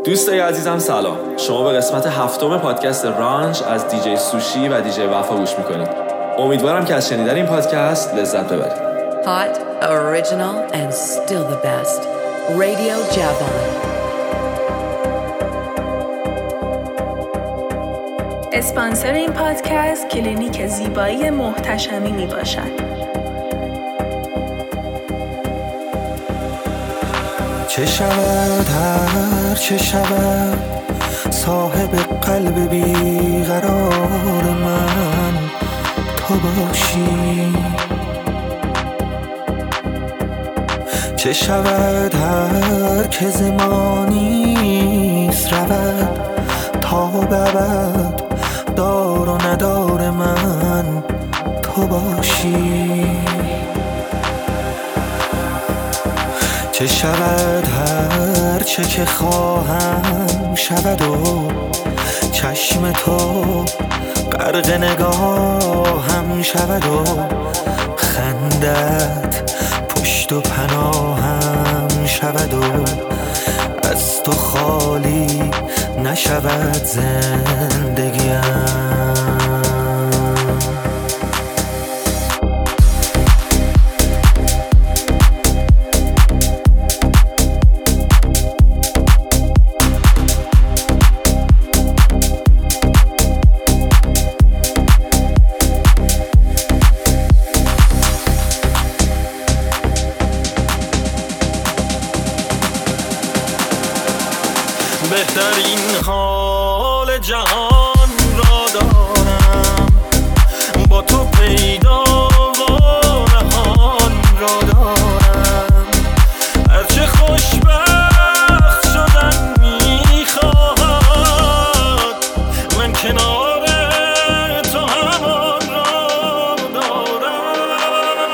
دوستای عزیزم سلام. شما به قسمت 7 پادکست رانچ از دیجی سوشی و دیجی وفا گوش میکنید. امیدوارم که از شنیدن این پادکست لذت ببرید. Hot, original and still the best. Radio Javan. اسپانسر این پادکست کلینیک زیبایی محتشمی می باشد. چه شود هر چه شود صاحب قلب بیقرار من تو باشی. چه شود هر که زمانیست رود تا ببد دار و ندار من تو باشی. چه شود هر چه که خواهم شود و چشم تو غرق نگاهم شود و خندت پشت و پناهم شود و از تو خالی نشود زندگیم. بهترین حال جهان را دارم، با تو پیدا و نهان را دارم. هرچه خوشبخت شدن میخواهد من کنار تو همان را دارم.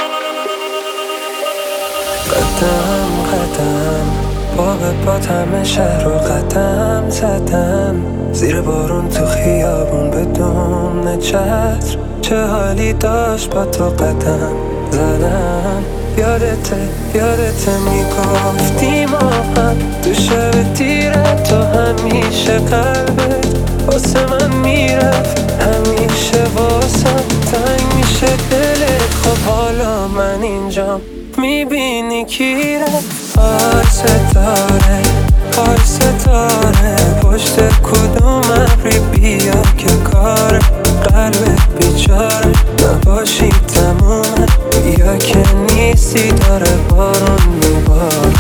قدم قدم پا به پا همه شهر رو قدم زدم، زیر بارون تو خیابون بدون چتر. چه حالی داشت با تو قدم زدم. یادته میگفتی ما هم تو شب تیره تو همیشه قلبت واسه من میرفت، همیشه واسم تنگ میشه دلت. خب حالا من اینجام میبینی کی رفت. پای ستاره پشت کدوم ابری بیا که کار قلبت بیچاره نباشی تمومه. بیا که نیستی داره بارون میبار.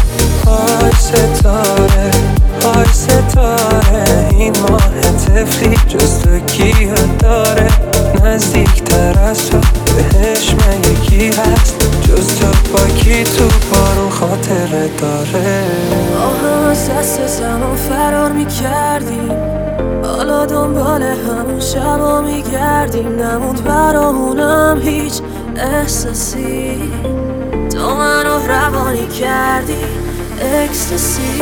پای ستاره این ماه طفلی جز تو کیه داره، نزدیکتر از تو بهش مگه هست جز تو با کی تو بارون خاطره داره. آها از دست زمان فرار میکردیم، حالا دنبال همون شبا میگردیم. نموند برامونم هیچ احساسی، تو منو روانی کردی اکستاسی.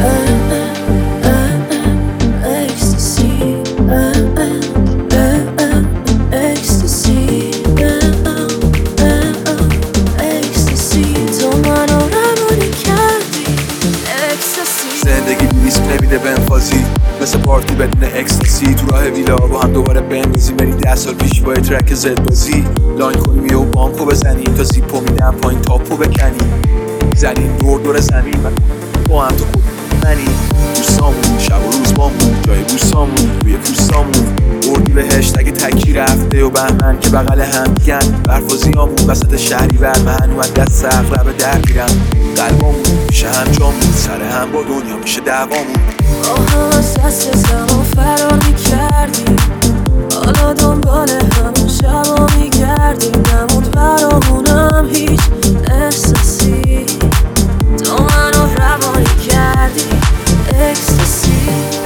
زندگی ریسک نمیده بنفازی، مثل پارتی بدون اکستاسی. تو راه ویلا با هم دوباره بنویزیم، بریم 10 سال پیش با ترک زد بازی. لاین کنیم یهو بانکو بزنیم تا زیپو میدم پایین تاپو بکنیم. زنیم دور زمین با هم تو خود منی. دوستامون شب و روز بامون جای بوسامون روی پوستامون. بردی بهشت اگه تکی رفته و بهمن که بغل هم میگن. برفازیامون وسط شهری بر من اومد دست اقرب در میرم. قلبامون میشه هم جامون، سر هم با دنیا میشه دعوامون. آها از دست زمان فرار میکردیم، حالا دنبال همون شبا میگردیم. نموند برامونم هیچ احساسی، تو منو روانی کردی اکستاسی.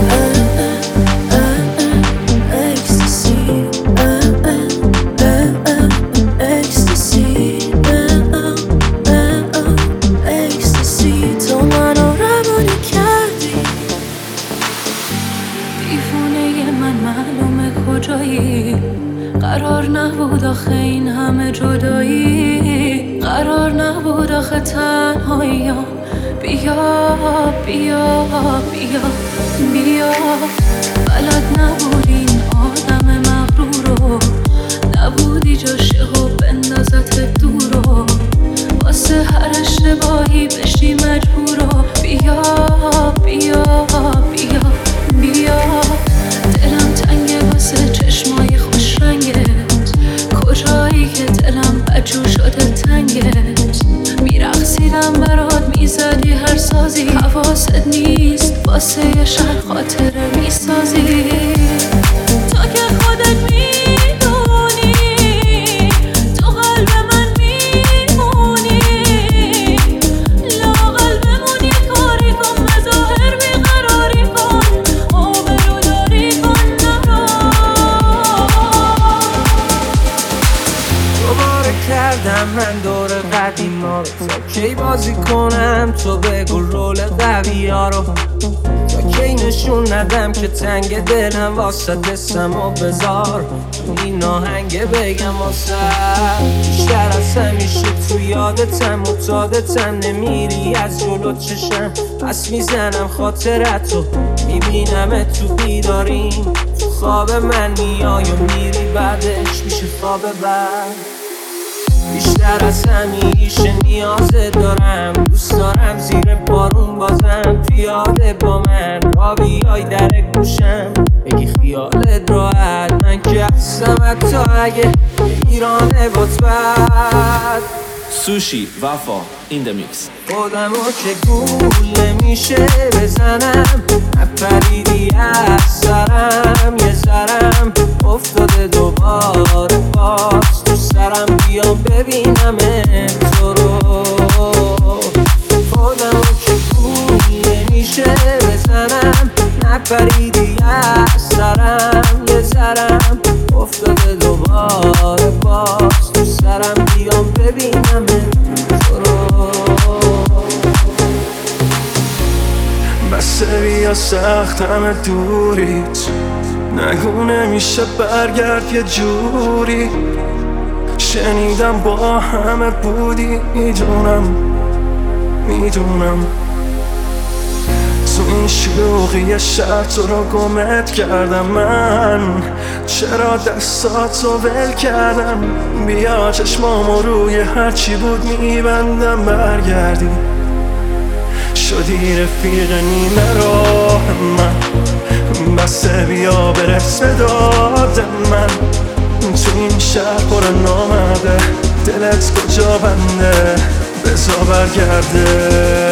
قرار نبود آخه این همه جدایی، قرار نبود آخه تنهاییام بیا بیا بیا بیا. بلد نبودی این آدم مغرورو، نبودی جاشه و بندازت دورو، واسه هر اشتباهی بشی مجبورو. بیا بیا بیا بیا. دلم تنگه واسه چشمای خوش رنگت، کجایی که دلم بدجور شده تنگت. میرقصیدم برات میزدی هر سازی، حواست نیست واسه یه شهر خاطره میسازی. تا که خودت میدونی تو قلب من میمونی، لااقل بمون یه کاری کن، به ظاهر بیقراری کن، آبروداری کن نرا. دوباره کردم من دور قدیما رو، تا کی بازی کنم تو بگو رول قوی ها رو، تا کی نشون ندم که تنگ دلم واسه دستم و بذار این آهنگه بگم واسه. بیشتر از همیشه تو یادتم معتادتم، نمیری از جلو چشم پس میزنم خاطرتو، میبینم تو بیداریم تو خواب من میای و میری بعدش میشه خواب بعد. بیشتر از همیشه نیازت دارم، دوست دارم زیر بارون بازم پیاده با من را بیای در گوشم بگی خیالت راحت، من که هستم حتی اگه ایرانه بات بد. سوشی وفا این د میکس. خودمو که گول نمیشه بزنم، نپریدی از سرم یه ذرم افتاده دوباره باز تو سرم، بیام ببینم تو رو. خودمو که گول نمیشه بزنم، نپریدی از سرم یه ذرم افتاده دوباره باز تو سرم، بیام ببینم تو رو. بسه بیا سخت همه دوریت، نگو نمیشه برگرد یه جوری، شنیدم با همه بودی میدونم تو این شلوغی شهر تو رو گمت کردم من، چرا دستاتو ول کردم. بیا چشمامو روی هرچی بود میبندم برگردی، شدی رفیق نیمه راه من، بسه بیا برس به داد من. تو این شهر پر نامرده، دلت کجا بنده بزا برگرده،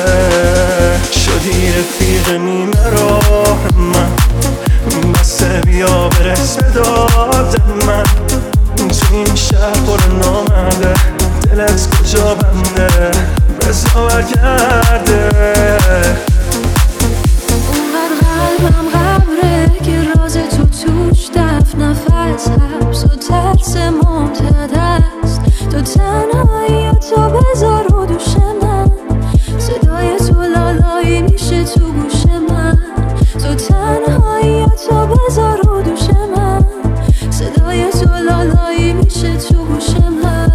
شدی رفیق نیمه راه من، بسه بیا برس به داد من. تو این شهر پر نامرده، دلت کجا بنده بزا برگرده. اونقدر قلبم قبره که راز تو توش دفن نفس، حبس و ترس ممتد است. تو تنهایی تو بذار رو دوش من، صدای تو لالایی میشه تو گوش من. تو تنهایی تو بذار رو دوش من، صدای تو لالایی میشه تو گوش من.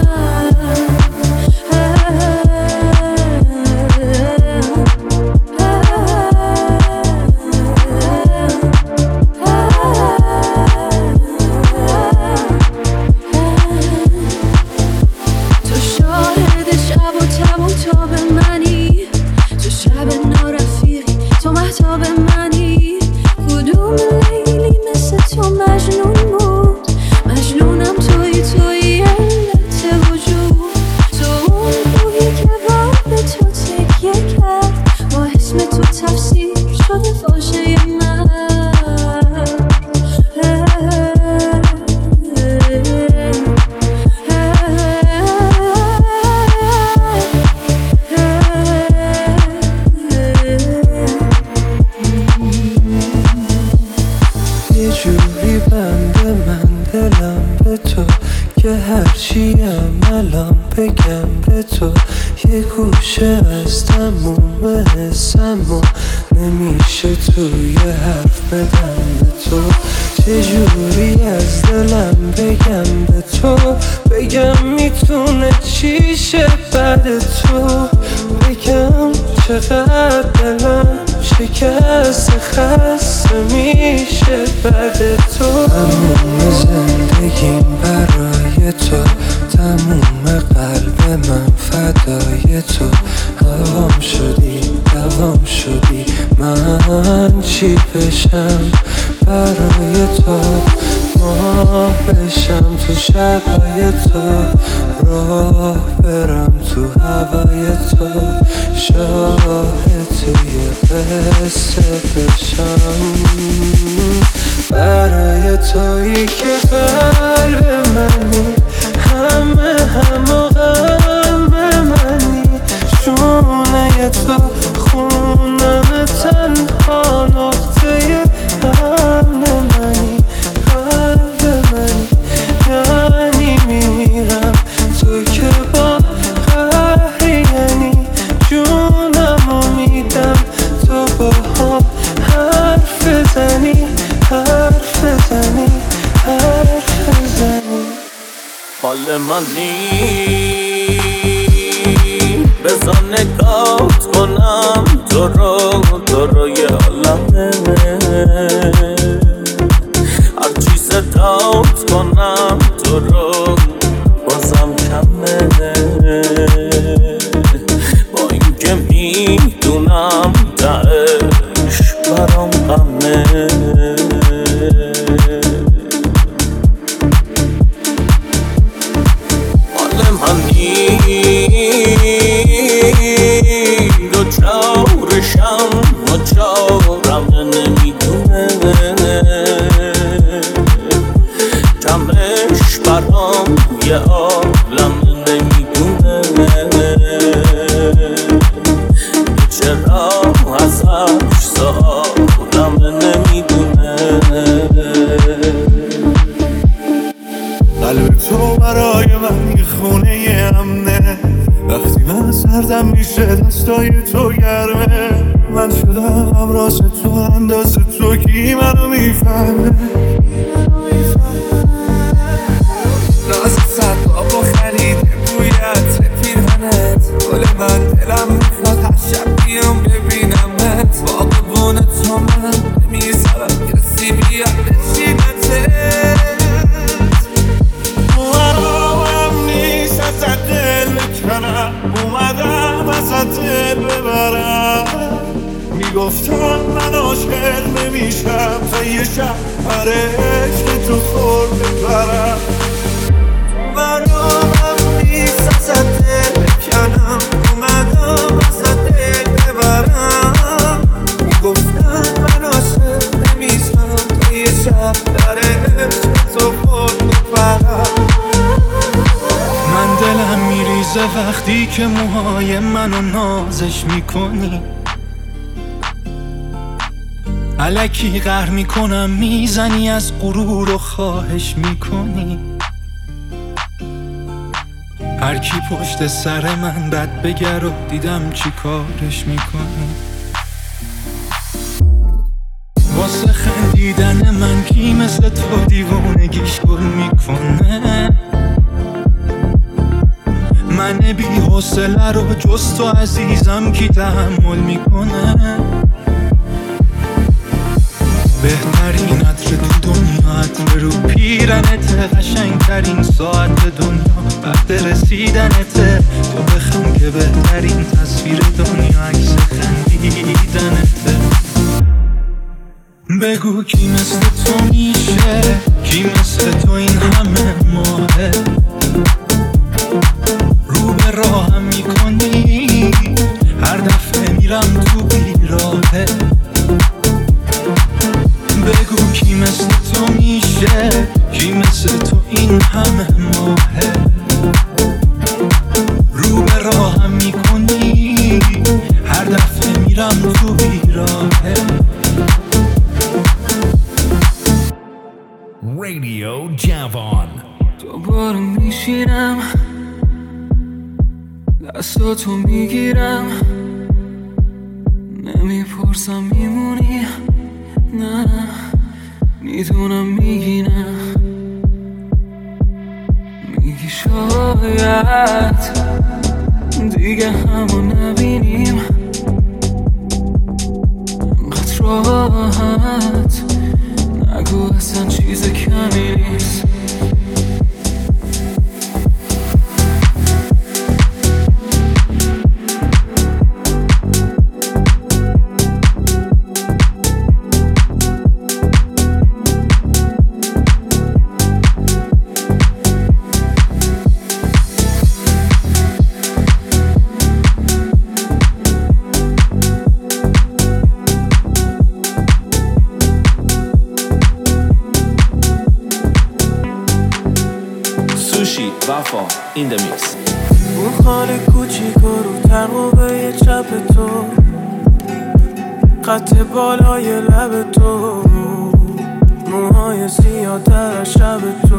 هرچیم الان بگم به تو، یه گوشه از تموم حسم و نمیشه توی حرف بدم به تو. چجوری از دلم بگم به تو، بگم میتونه چی شه بعد تو، بگم چقدر دلم شکست خسته میشه بعد تو. تموم زندگیم برای تو، تموم قلب من فدای تو. هوام شدی دوام شدی، من چی بشم برای تو. ماه بشم تو شبای تو، راه برم تو هوای تو. شاهد توی قصه بشم برای تویی که قلب منی، همه و غم منی. شونه تو خونم تنها نقطه امن منی، قلب منی. یعنی میمیرم تو که با قهری، یعنی جونمو میدم تو با هم حرف بزنی، حرف بزنی، حرف بزنی. حال من نی بزن نگات کنم تو رو یه عالمه. هر چی صدات کنم تو رو بازم کمه. با این که میدونم دعش برام غمه. حال من دو چارشم و چارم نمیدونه. کمش برام یه عالم نمیدونه. چرا ازش سوالم نمیدونه. قلب تو برای من یه خونه امنه. وقتی من سردم میشه دستای تو گرمه. من شدم همراز تو انداز تو، کی منو میفهمه. راز صدا با خریده بویت پیرهنت. گل من دلم میخواد هر شب بیام ببینمت. باقبون تو من نمیذارم کسی بیاد بچینتت. اومدم نیست ازت دل بکنم، اومدم ازت دل ببرم. میگفتم من عاشق نمیشم تا یه شب عشق تو خور ببرم. اومدم نیست ازت دل بکنم، اومدم ازت دل ببرم. میگفتم من عاشق نمیشم تا یه شب عشق تو خور ببرم. من دلم میریزه وقتی که موهای منو نازش میکنی. الکی قهر میکنم میزنی، از غرور و خواهش میکنی. هر کی پشت سر من بد بگر و دیدم چی کارش میکنی. واسه خندیدن من کی مثل تو دیوونگیش گل میکنه. من بی حوصله رو جز تو عزیزم کی تحمل میکنه. بهترین عطر تو دنیا عطر رو پیرنته. قشنگترین ساعت دنیا وقت رسیدنته. تو بخم که بهترین تصویر دنیا عکس خندیدنته. بگو کی مثل تو میشه، کی مثل تو این همه ماهه. رو به راهم میکنی هر دفعه میرم تو بیراهه. بگو کی مثل تو میشه، کی مثل تو این همه ماهه. رو به راهم میکنی هر دفعه میرم تو بیراهه. رادیو جوان. دوباره میشینم دستاتو میگیرم، نمیپرسم میمونی نه، میدونم میگی نه. میگی شاید دیگه همو نبینیم انقدر راحت نگو اصلا چیز کمی نیست. وفا in the mix. اون خاله کوچیک رو تقوبه چپ تو، قط بالای لب تو، موهای سیاه‌تر از شب تو،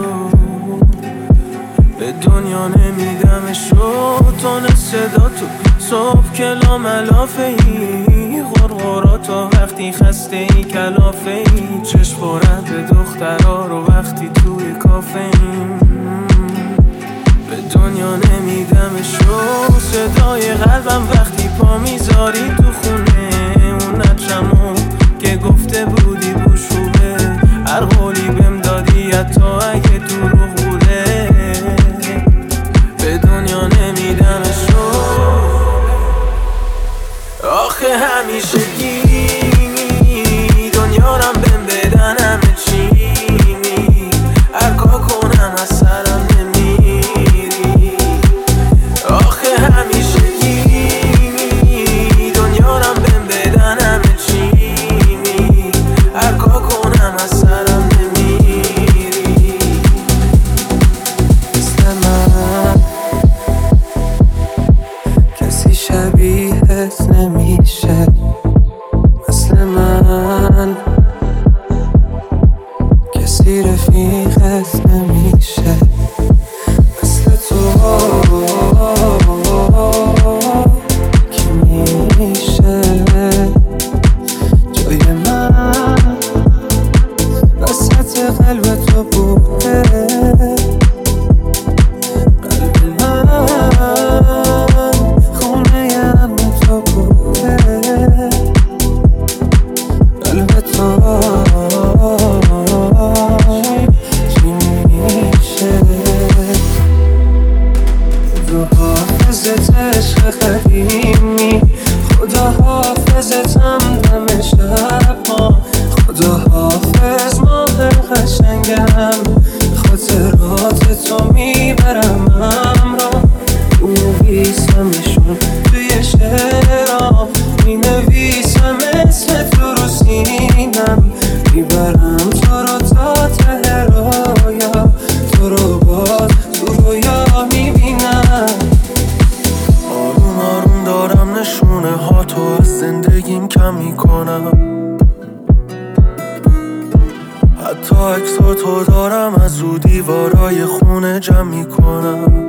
به دنیا نمیدمشو تون صدا تو صبح کلا ملافه ای، غرغرا تا وقتی خسته ای کلافه ای، چشم خورد به دخترها رو وقتی توی کافه ای، به دنیا نمیدمشو صدای قلبم وقتی پا میذاری تو خونه، اون نچمو که گفته بودی بوشوبه، هر قولی بهم دادی حتی اگه دروغ بوده، به دنیا نمیدمشو. آخه همیشه دنیا رم بهم بدن همه چی، هر کار کنم از سرم نمیری. آخه همیشه دنیا رم بهم بدن همه چی، هر کار کنم از سرم نمیری. مثل من کسی شبیهت نمیشه، مثل من کسی رفیقت نمیشه، مثل تو کی میشه جای من وسط قلب تو بوده، قلب من خونه ام تو بوده، قلب تو چی میشه. تو حافظت عشق قدیمی، خدا حافظتم دم شب ما، خدا حافظ ماه قشنگم، خاطرات تو میبرم همراه، مینویسمشون توی شعرام، مینویسم اسم تو رو سینم، میبرم تو رو تا ته رویا، تو رو باز تو رویا میبینم. آروم آروم دارم نشونه ها تو از زندگیم کم میکنم، حتی عکس‌ها تو دارم از رو دیوارای خونه جمع میکنم،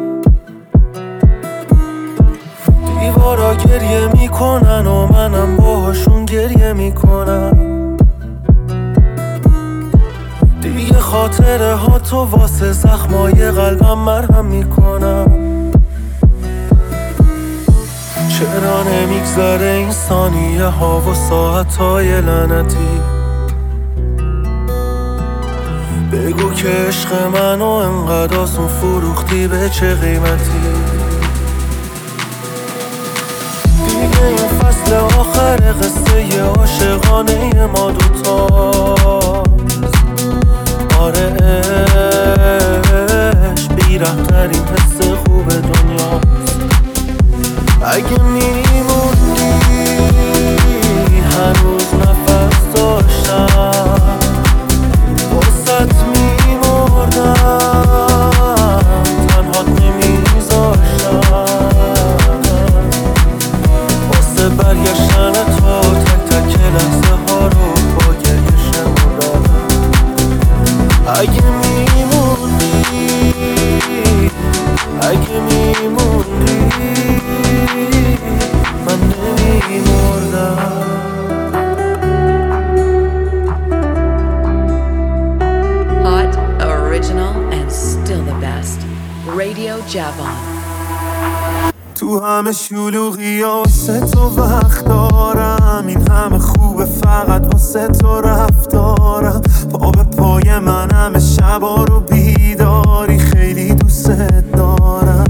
دیوارا گریه میکنن و منم باهاشون گریه میکنم، دیگه خاطره ها تو واسه زخمای قلبم مرهم میکنم. چرا نمیگذره این ثانیه ها و ساعت های لعنتی، بگو که عشق منو انقدر آسون فروختی به چه قیمتی. دیگه این فصل آخر قصه عاشقانه ما دوتاست، آره عشق بی‌رحم‌ترین حس خوب دنیاست. اگه میموندی هنوز نفس داشتم، واسط میمردم تنهات نمیذاشتم، واسه برگشتن تو تک تک لحظه ها رو با گریه شمردم. اگه میموندی من نمیمردم. Hot, original, and still the best. Radio Javon. تو همه شلوغی واسه تو وقت دارم، این همه خوبه فقط واسه تو رفتارم. پا به پای من همه شبا رو بیداری، خیلی دوست دارم.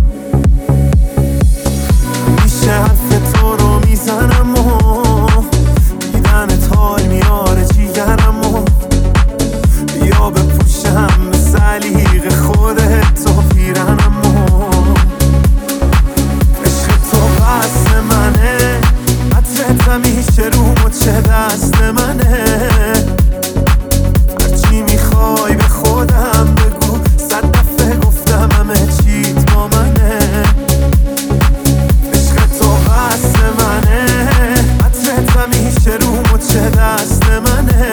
میشه حرف تو رو میزنم و دیدنت حال میاره جیگرم و بیا بپوشم به سلیقه خودت و پیرنم و عشق تو قصد منه، عطرت همیشه رو مچه دست منه. هرچی میخوای به خودم بگو، 100 دفعه گفتم همه چیت با منه. عشق تو قصد منه، عطرت همیشه رو مچه دست منه.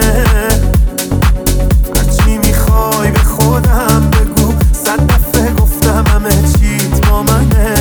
هرچی میخوای به خودم بگو، 100 دفعه گفتم همه چیت با منه.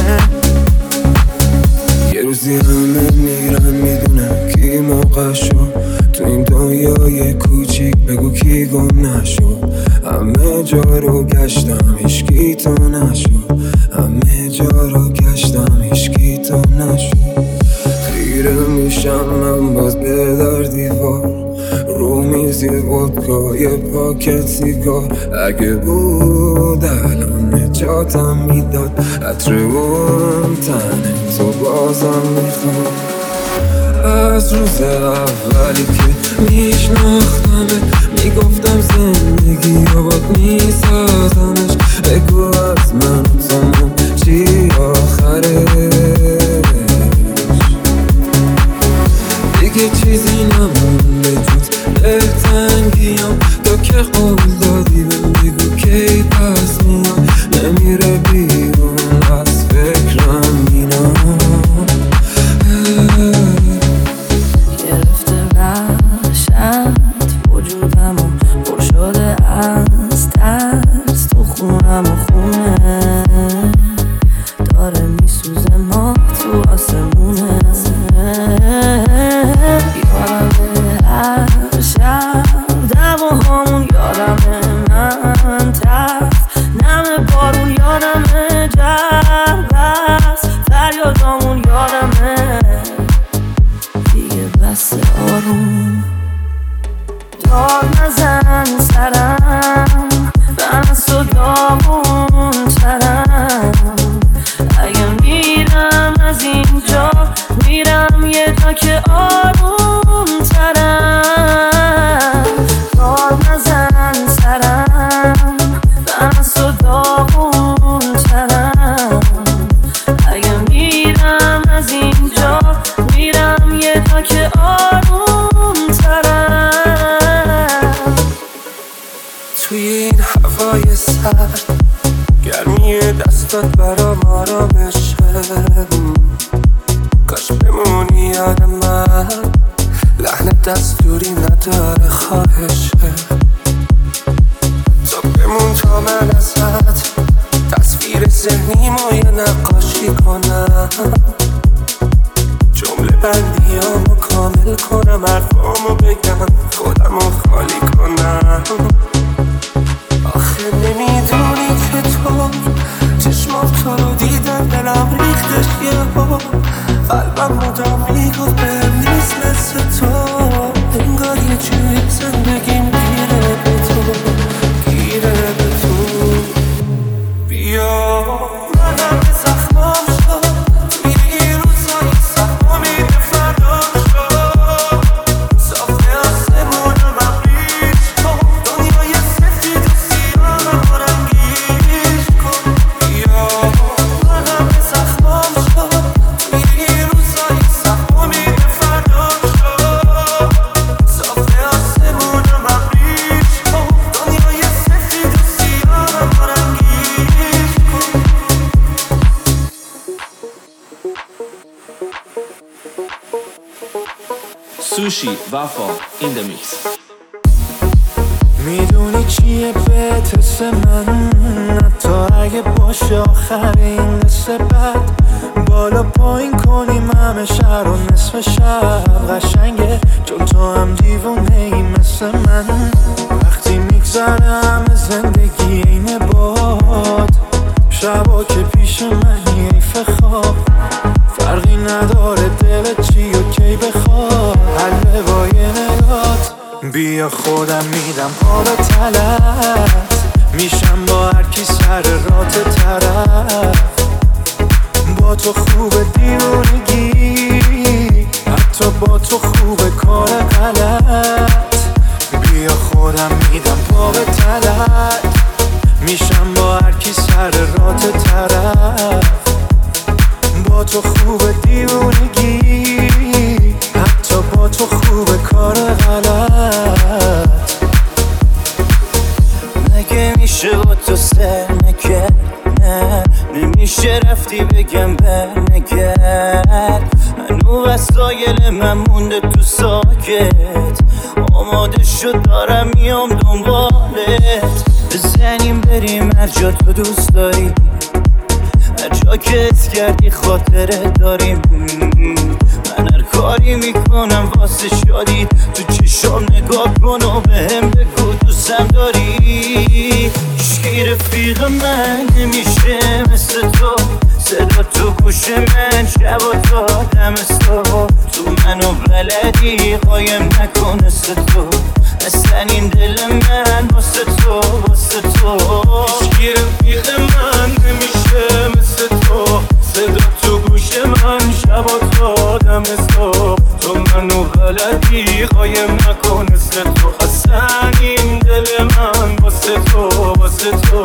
یه روزی همه میرن میدونم کی موقع شد، تو این دنیای کوچیک بگو کی گم نشد. همه جا رو گشتم هیچکی تو نشد، همه جا رو گشتم هیچکی تو نشد. خیره میشم من باز به در دیوار، رو میز یه ودکا یه پاکت سیگار. اگه بود الان نجاتم میداد، عطر اون تنه تو بازم میخوام. از روز اولی که میشناختمت میگفتم زندگی رو باد میسازمش. بگو از من و تو چی آخرش، دیگه چیزی نمونده جز دلتنگیام. تا که قول دادی بهم بگو کی پس میام، نمیره بیرون از فکرم اینا. گرفته وحشت وجودمو پر شده از ترس، تو خونم و خونه داره میسوزه ماه تو آسمونه. یادمه هر شب دماهامون، یادمه من ترس نم بارون، یادمه جربست فریادامون، یادمه دیگه بس آروم دار نزن سرم، من از تو داغون ترم. اگه میرم از اینجا میرم یه جا که آروم ترم. دار نزن سرم، من از تو داغون ترم. اگه میرم از اینجا میرم یه جا که آروم ترم. توی این هوای سرد گرمی دستات برام آرامشه. کاش بمونی یاد من، لحن دستوری نداره خواهشه. تو بمون تا من ازت تصویر ذهنیمو یه نقاشی کنم. جمله بندیامو کامل کنم، حرفامو بگم خودمو خالی کنم. آخه نمیدونی که تو چشمات تو رو دیدن دلم ریختش یه ها. قلبم مدام میگفت بهم نیست مثل تو، انگار یه جوی زندگیم گیره به تو، گیره به تو. بیا منم به زخمام شد، توی این روزای زخمامی به فردا شد. صافه آسمونم ابریش کن، دنیای سفید و سیاه رنگیش کن. بیا منم به زخمام شد، توی این روزای زخمامی به فردا شد. صافه آسمونم ابریش کن، دنیای سفید و سیاه رنگیش کن. سوشی وفا این دمیکس. میدونی چیه بهت حس من، حتی اگه باشه آخر این قصه بد. بالا پایین کنیم همه شهر و نصف شب قشنگه، چون تو هم دیوونه ای مثل من. وقتی میگذره همه زندگی اینه باد، شبا که پیش منی حیف خواب فرقی نداره دلت چی و کی بخواد حل با یه نگات بیا خودم میدم پا به تلت میشم با هر کی سر رات طرف با تو خوب دیوونگی حتی با تو خوب کار غلط بیا خودم میدم پا به تلت میشم با هر کی سر رات طرف با تو خوب دیوونگی حتی با تو خوب کار غلط مگه میشه با تو سر نکرد نه نمیشه رفتی بگم برنگرد هنو وسایل من مونده تو ساکت آماده شد دارم میام دنبالت بزنیم بریم هر جا تو دوست داری هر جا که حس کردی خاطره داریم من هر کاری میکنم واسه شادی تو چشام نگاه کن و بهم بگو دوستم داری هیچکی رفیق من نمیشه مثل تو صدا تو گوش من شب و تا دمستا تو منو بلدی قایم نکن مثل تو اصلا این دل من واسه تو واسه تو هیچکی رفیق من نمیشه مثل تو صدا تو گوش من شب و تا دمستا تو منو بلدی قایم نکن مثل تو اصلا این دل من واسه تو واسه تو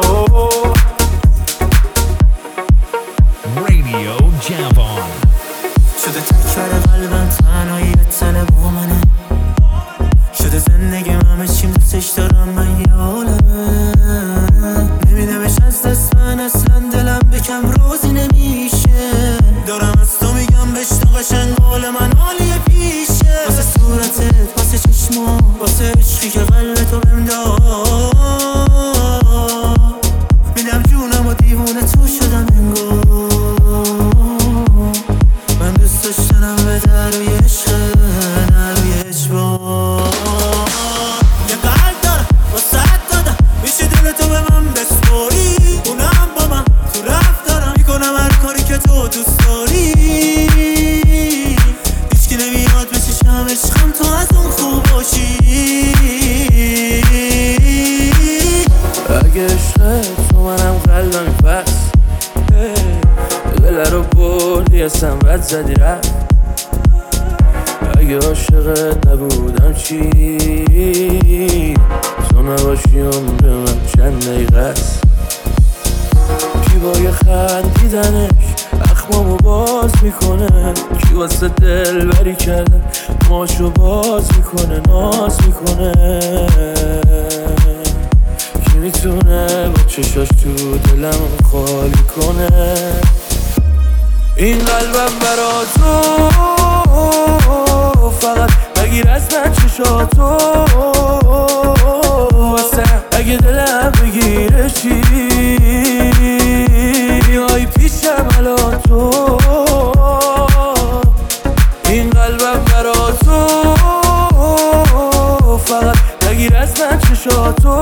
Radio Javon شده تکر قلبم تنهاییت تنه با منه شده زندگیم همه چیم دوستش دارم من یه عالمه نمیدمش از دست من اصلا دلم بکم روزی نمیشه دارم از تو میگم بشتا قشنگ حال من حالی پیشه واسه صورتت واسه چشما واسه عشقی که قلبتو بهم داد میدم جونم و دیوونه تو شدم انگار من دوست داشتنم به در و یه عشق نه روی اجبار یه قلب دارم واسه دادم میشه دلتو به من بسپاری اونم با من تو رفتارم میکنم هر کاری که تو دوست داری هیچکی نمیاد به چشم عشقم تو از اون خوب باشی اگه عشق تو منم قلبم پس دل رو بردی اصلا بد زدی رفت اگه عاشقت نبودم چی تو نباشی عمر من چند دقیقه است کی با یه خندیدنش اخمامو باز میکنه کی واسه دل بری کردن ماشو باز میکنه ناز میکنه کی میتونه با چشاش تو دلم خالی کنه این قلبم برا تو فقط بگیر از من چشاتو واسه اگه دلم بگیره چی بیای پیشم الان تو این قلبم برا تو فقط بگیر از من چشاتو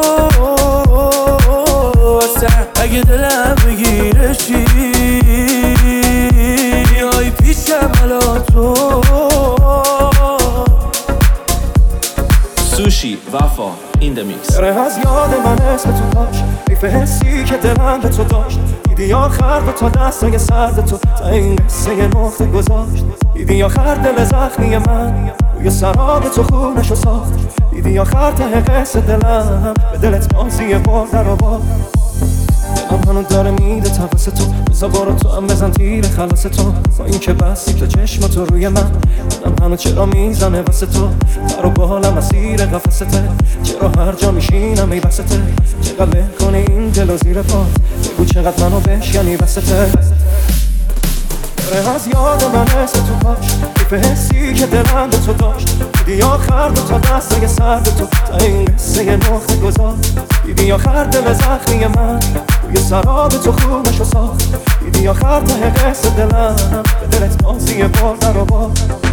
واسه اگه دلم بگیره چی بیای پیشم الان تو سوشی وفا این دمیکس داره از یاد من اسم تو داشت حیف حسی که دلم به تو داشت دیدی آخر به تا دستای سرد تو تا این قصه نقطه گذاشت دیدی آخر دل زخمی من روی سراب تو خونشو ساخت دیدی آخر ته قصه دلم به دلت بازی برده رو با دلم هنو داره میده تواس تو بزا برو تو هم بزن تیر خلاص تو با این که بستی تو چشم تو روی من دلم هنو چرا میزنه واسه تو در و بالم اسیر قفسته چرا هر جا میشینم ای بسته چقدر له کنی این دل و زیر پات بگو چقدر منو بشکنی بسته داره از یاد من اسم تو پاش حیف حسی که دلم به تو داشت دیدی آخر به تا دستای سرد تو تا این قصه نقطه گذاشت دیدی آخر دل زخمی من روی سراب تو خونشو ساخت دیدی آخر ته قصه دلم به دلت بازی برده رو با